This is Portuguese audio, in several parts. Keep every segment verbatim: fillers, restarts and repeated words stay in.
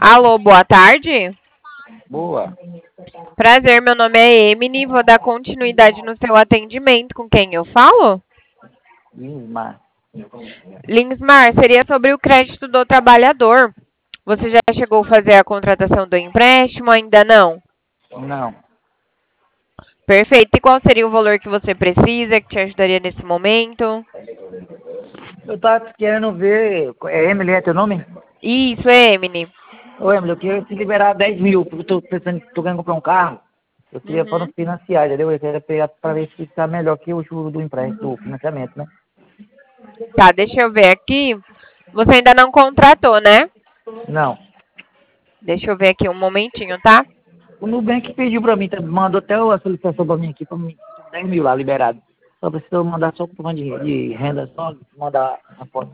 Alô, boa tarde. Boa. Prazer, meu nome é Emily. Vou dar continuidade no seu atendimento. Com quem eu falo? Lismar. Linsmar, seria sobre o crédito do trabalhador. Você já chegou a fazer a contratação do empréstimo? Ainda não? Não. Perfeito. E qual seria o valor que você precisa, que te ajudaria nesse momento? Eu tava querendo ver. É Emily, é teu nome? Isso, é, Emily. Ô, Emily, eu queria te liberar dez mil, porque eu tô pensando, tô querendo comprar um carro. Eu queria para não Uhum. financiar, entendeu? Eu queria pegar para ver se fica melhor que o juro do empréstimo, do financiamento, né? Tá, deixa eu ver aqui. Você ainda não contratou, né? Não. Deixa eu ver aqui um momentinho, tá? O Nubank pediu para mim, tá- mandou até a solicitação para mim aqui, para mim, dez mil lá liberado. Só precisa mandar só o comprovante de, de renda, só mandar a foto.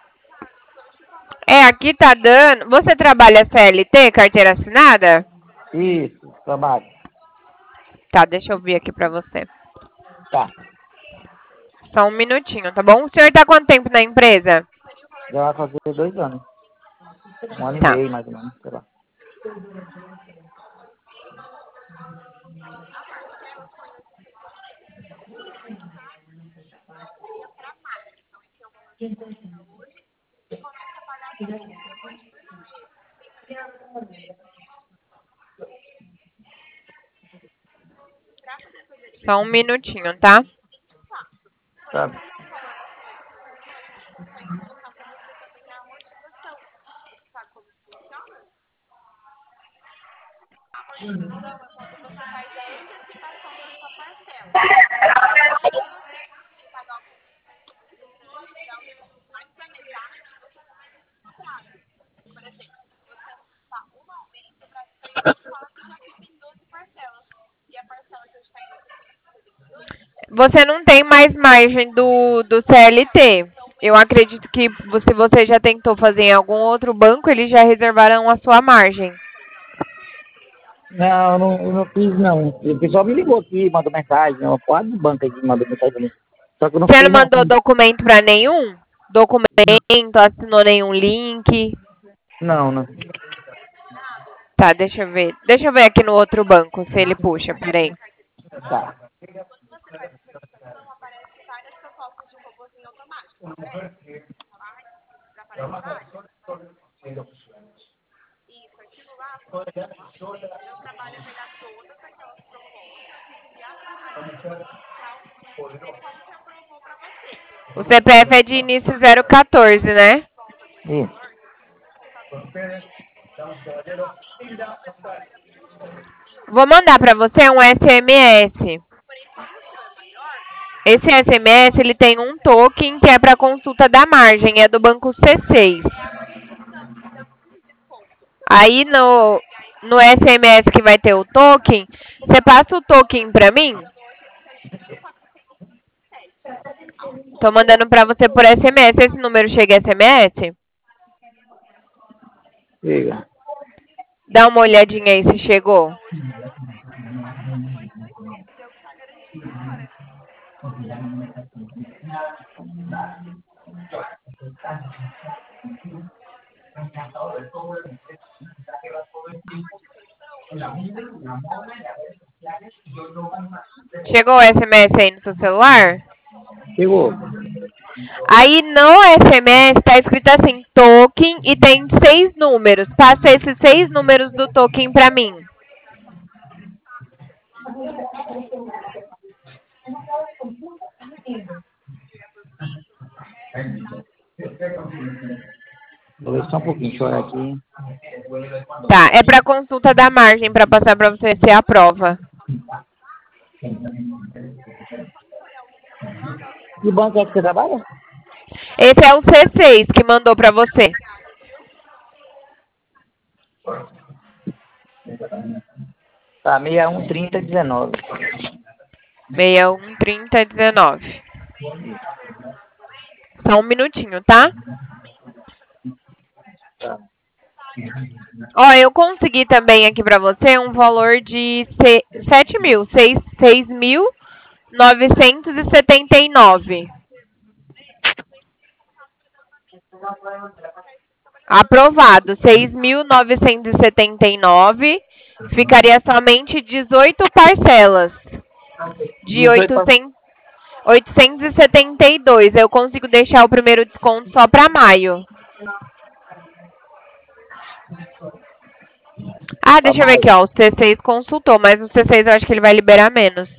É, aqui tá dando. Você trabalha C L T, carteira assinada? Isso, trabalho. Tá, deixa eu ver aqui pra você. Tá. Só um minutinho, tá bom? O senhor tá há quanto tempo na empresa? Já vai fazer dois anos. Um ano e Tá. meio, mais ou menos, sei lá. Só um minutinho, tá? Tá. Você não tem mais margem do, do C L T. Eu acredito que se você já tentou fazer em algum outro banco, eles já reservaram a sua margem. Não, eu não, eu não fiz não. O pessoal me ligou aqui, mandou mensagem, uma porrada de banco aqui mandou mensagem pra mim. Só que eu não Você fiz não não. mandou documento pra nenhum? Documento, assinou nenhum link? Não, não. Tá, deixa eu ver. Deixa eu ver aqui no outro banco se ele puxa, peraí. Tá. O C P F é de início zero quatorze, né? Isso. Vou mandar pra você um S M S. Esse S M S ele tem um token que é para consulta da margem, é do banco C seis. Aí no, no S M S que vai ter o token, você passa o token para mim? Tô mandando para você por S M S. Esse número chega S M S? Chega. Dá uma olhadinha aí se chegou. Chegou o S M S aí no seu celular? Chegou. Aí no S M S tá escrito assim, token, e tem seis números. Passa esses seis números do token para mim. Vou ver só um pouquinho, deixa eu olhar aqui. Tá, é para consulta da margem, para passar para você se aprova. Que banco é que você trabalha? Esse é o C seis que mandou para você. Tá, seis um trinta dezenove. seis um trinta dezenove. Só um minutinho, tá? Tá. Ó, eu consegui também aqui para você um valor de sete mil, seis mil novecentos e setenta e nove. Aprovado. seis mil novecentos e setenta e nove. Ficaria somente dezoito parcelas. De oitocentos, oitocentos e setenta e dois. Eu consigo deixar o primeiro desconto só para maio. Ah, deixa eu ver aqui, ó. O C seis consultou, mas o C seis eu acho que ele vai liberar menos.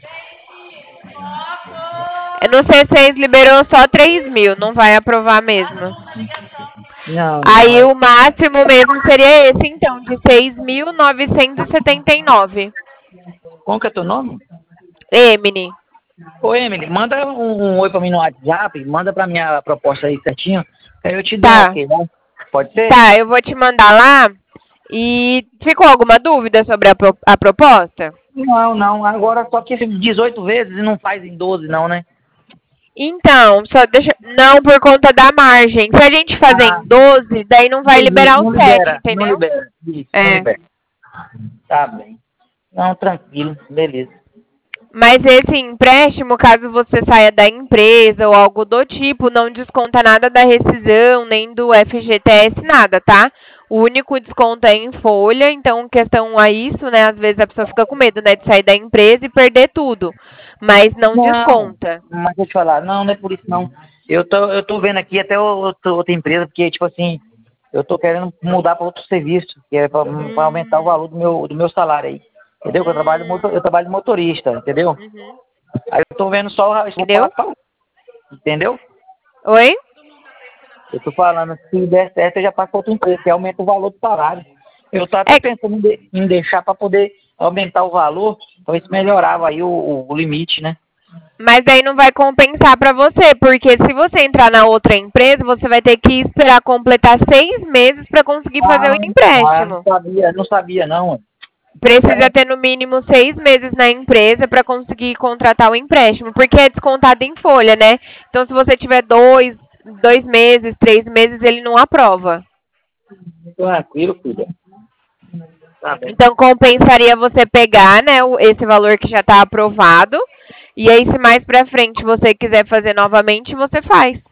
No C seis liberou só três mil, não vai aprovar mesmo. Não, Aí não. o máximo mesmo seria esse, então, de seis mil novecentos e setenta e nove. Como que é teu nome? Emily. Ô, Emily, manda um, um oi pra mim no WhatsApp, manda pra minha proposta aí certinho, aí eu te dou Tá. ok, né? Pode ser? Tá, eu vou te mandar lá. E ficou alguma dúvida sobre a, pro, a proposta? Não, não, agora só que dezoito vezes e não faz em doze não, né? Então, só deixa. Não, por conta da margem. Se a gente fazer Ah, em doze, daí não vai liberar não o sete, libera, não entendeu? libera, isso, não É. libera. Tá bem. Não, tranquilo, beleza. Mas esse empréstimo, caso você saia da empresa ou algo do tipo, não desconta nada da rescisão, nem do F G T S, nada, tá? O único desconto é em folha, então, questão a isso, né? Às vezes a pessoa fica com medo, né, de sair da empresa e perder tudo. Mas não, Não, desconta. mas deixa eu te falar, não, não é por isso não. Eu tô, eu tô vendo aqui até outra, outra empresa, porque, tipo assim, eu tô querendo mudar para outro serviço, que é para Hum. aumentar o valor do meu, do meu salário aí. Entendeu? Eu trabalho, motor, eu trabalho de motorista, entendeu? Uhum. Aí eu tô vendo só, Entendeu? entendeu? Oi? Eu tô falando, se der certo, eu já passo para outra empresa, que aumenta o valor do salário. Eu tô até É, pensando em, de- em deixar para poder aumentar o valor, para ver se melhorava aí o, o limite, né? mas aí não vai compensar para você, porque se você entrar na outra empresa, você vai ter que esperar completar seis meses para conseguir fazer Ah, o ah, não empréstimo. sabia, não sabia não. Precisa É, ter no mínimo seis meses na empresa para conseguir contratar o empréstimo, porque é descontado em folha, né? Então, se você tiver dois, dois meses, três meses, ele não aprova. tranquilo, filha. Tá bem. Então, compensaria você pegar, né, o- esse valor que já está aprovado, e aí, se mais para frente você quiser fazer novamente, você faz.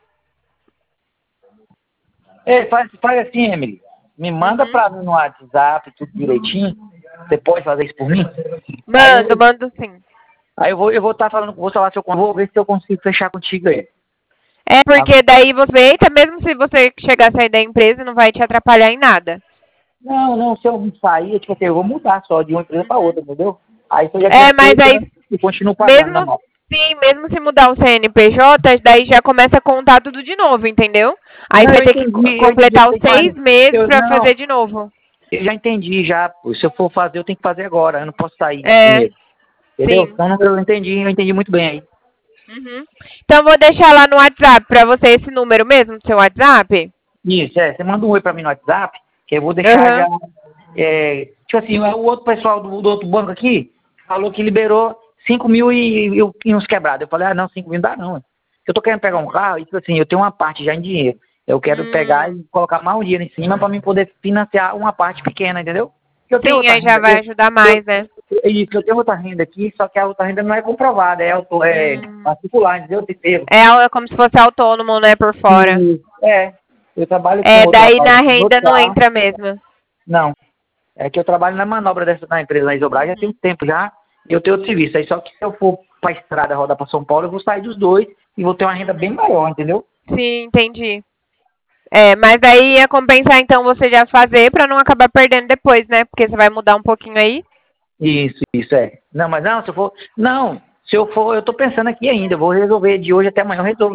É, faz, faz assim, Emily. Me manda Uhum. pra mim no WhatsApp tudo direitinho. Você pode fazer isso por mim? Aí Mando, eu, mando sim. aí eu vou eu vou estar falando com você lá se eu vou ver se eu consigo fechar contigo aí. É Tá? porque daí você, eita, mesmo se você chegar a sair da empresa, não vai te atrapalhar em nada. Não, não, se eu sair, tipo assim, eu vou mudar só de uma empresa pra outra, entendeu? Aí se eu já É, tiver mas feito, aí, né, eu continuo pagando na mesmo, mão. sim, mesmo se mudar o C N P J, daí já começa a contar tudo de novo, entendeu? Aí Não, você vai eu ter que entendi, co- eu entendi, eu completar os tenho que seis fazer. meses Eu, pra não, fazer de novo. eu já entendi já, pô. Se eu for fazer, eu tenho que fazer agora, eu não posso sair É, primeiro. Entendeu? sim. Então eu entendi, eu entendi muito bem aí. Uhum. Então, vou deixar lá no WhatsApp pra você esse número mesmo do seu WhatsApp. Isso, é. Você manda um oi pra mim no WhatsApp, que eu vou deixar já. Aham. É, tipo assim, o outro pessoal do, do outro banco aqui falou que liberou cinco mil e, e, e uns quebrados. Eu falei, ah, não, cinco mil não dá não. Eu tô querendo pegar um carro e, tipo assim, eu tenho uma parte já em dinheiro. Eu quero Hum, pegar e colocar mais um dinheiro em cima pra mim poder financiar uma parte pequena, entendeu? Eu tenho sim, outra aí já renda. vai Eu, ajudar eu, mais, né? isso, eu tenho outra renda aqui, só que a outra renda não é comprovada, é, auto, é Hum. particular, entendeu? Terceiro. É al- como se fosse autônomo, né, por fora. E, é, eu trabalho com É, outro daí rapaz na no outro renda não carro. entra mesmo. Não, é que eu trabalho na manobra dessa na empresa na Isobras já tem um tempo já, e eu tenho outro serviço. Aí só que se eu for pra estrada rodar pra São Paulo, eu vou sair dos dois e vou ter uma renda bem maior, entendeu? Sim, entendi. É, mas aí ia compensar então você já fazer pra não acabar perdendo depois, né? Porque você vai mudar um pouquinho aí. Isso, isso é. Não, mas não, se eu for. Não, se eu for, eu tô pensando aqui ainda, eu vou resolver de hoje até amanhã, eu resolvo